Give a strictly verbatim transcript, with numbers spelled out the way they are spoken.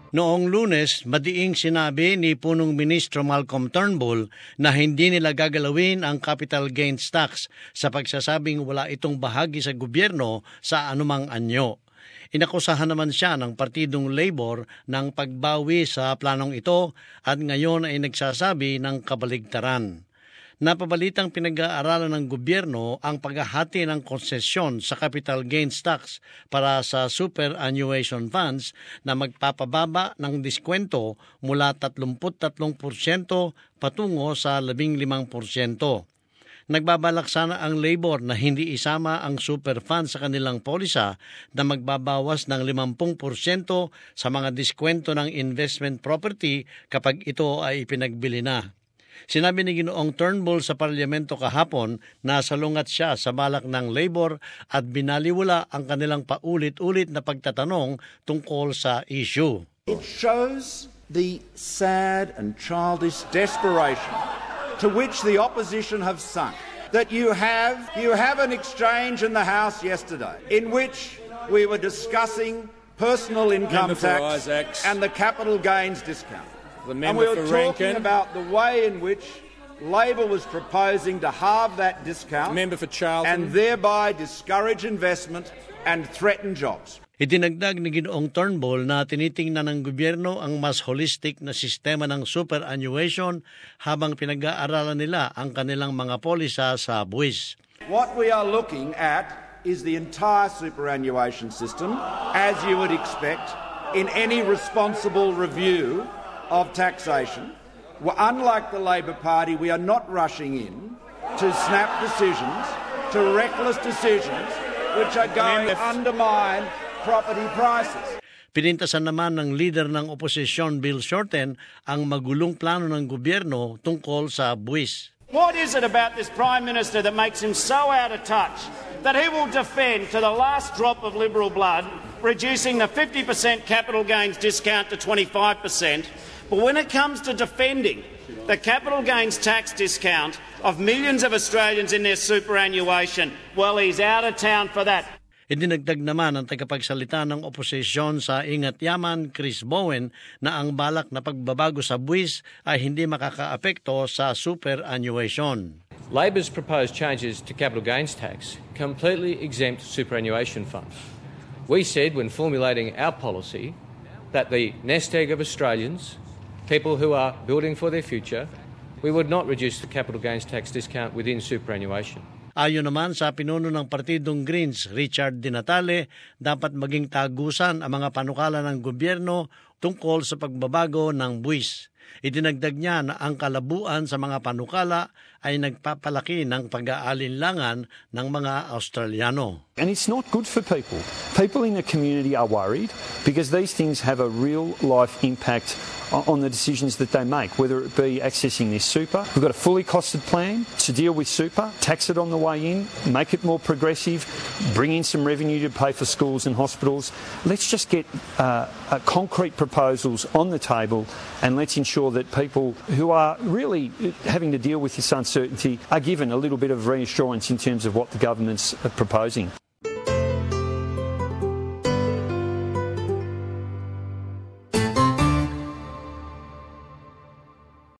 Noong Lunes, madiing sinabi ni punong ministro Malcolm Turnbull na hindi nila gagalawin ang capital gains tax sa pagsasabing wala itong bahagi sa gobyerno sa anumang anyo. Inakusahan naman siya ng Partidong Labor ng pagbawi sa planong ito at ngayon ay nagsasabi ng kabaligtaran. Napabalitang pinag-aaralan ng gobyerno ang paghahati ng konsesyon sa capital gains tax para sa superannuation funds na magpapababa ng diskwento mula thirty-three percent patungo sa fifteen percent. Nagbabalak sana ang Labor na hindi isama ang super fund sa kanilang polisa na magbabawas ng fifty percent sa mga diskwento ng investment property kapag ito ay ipinagbili na. Sinabi ni Ginoong Turnbull sa Parlamento kahapon na salungat siya sa balak ng Labor at binaliwala ang kanilang paulit-ulit na pagtatanong tungkol sa issue. It shows the sad and childish desperation to which the opposition have sunk. That you have, you have an exchange in the House yesterday in which we were discussing personal income tax and the capital gains discount. And we were talking about the way in which Labor was proposing to halve that discount and thereby discourage investment and threaten jobs. Itinagdag ni Ginoong Turnbull na tinitingnan ng gobyerno ang mas holistic na sistema ng superannuation habang pinag-aaralan nila ang kanilang mga polisa sa buwis. What we are looking at is the entire superannuation system, as you would expect in any responsible review of taxation. Well, unlike the Labor Party, we are not rushing in to snap decisions, to reckless decisions, which are going to undermine property prices. Pinintasan naman ng leader ng oposisyon Bill Shorten ang magulong plano ng gobyerno tungkol sa buwis. What is it about this Prime Minister that makes him so out of touch that he will defend to the last drop of Liberal blood reducing the fifty percent capital gains discount to twenty-five percent, but when it comes to defending the capital gains tax discount of millions of Australians in their superannuation, well, he's out of town for that. Idinagdag naman ng tagapagsalita ng oposisyon sa Ingat Yaman, Chris Bowen, na ang balak na pagbabago sa buwis ay hindi makakaapekto sa superannuation. Labor's proposed changes to capital gains tax completely exempt superannuation funds. We said when formulating our policy that the nest egg of Australians, people who are building for their future, we would not reduce the capital gains tax discount within superannuation. Ayon naman sa pinuno ng Partidong Greens, Richard Di Natale, dapat maging tagusan ang mga panukala ng gobyerno tungkol sa pagbabago ng buwis. Idinagdag niya na ang kalabuan sa mga panukala ay nagpapalaki ng pag-aalinlangan ng mga Australiano. And it's not good for people. People in the community are worried because these things have a real life impact on the decisions that they make, whether it be accessing their super. We've got a fully costed plan to deal with super, tax it on the way in, make it more progressive, bring in some revenue to pay for schools and hospitals. Let's just get uh, uh, concrete proposals on the table and let's ensure that people who are really having to deal with this uncertainty are given a little bit of reassurance in terms of what the government's proposing.